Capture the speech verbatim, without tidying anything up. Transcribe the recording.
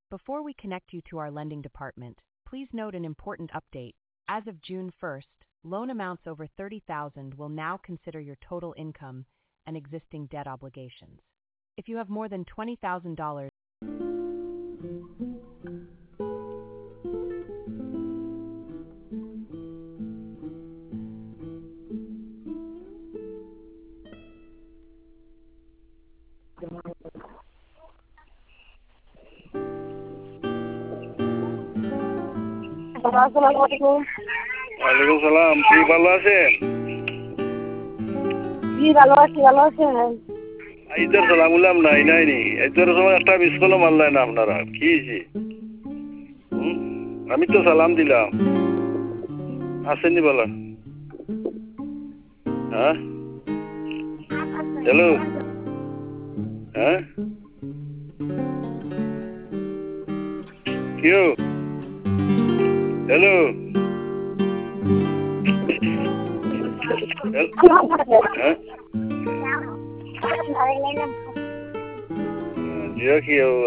Before we connect you to our lending department, please note an important update. As of June first, loan amounts over thirty thousand dollars will now consider your total income and existing debt obligations. If you have more than twenty thousand dollars, আসসালামু আলাইকুম। ওয়ালাইকুম সালাম। কি ভালো আছেন? জি ভালো আছি, ভালো আছেন? ঈদের সালাম উলাম নাই নাই নি ঈদের সময় একটা মিস কল মারলেন না আপনারা, কি হয়েছে? আমি তো সালাম দিলাম, আসেননি বলা। হ্যাঁ হ্যালো, হ্যাঁ কেউ হ্যালো হ্যাঁ জিও কি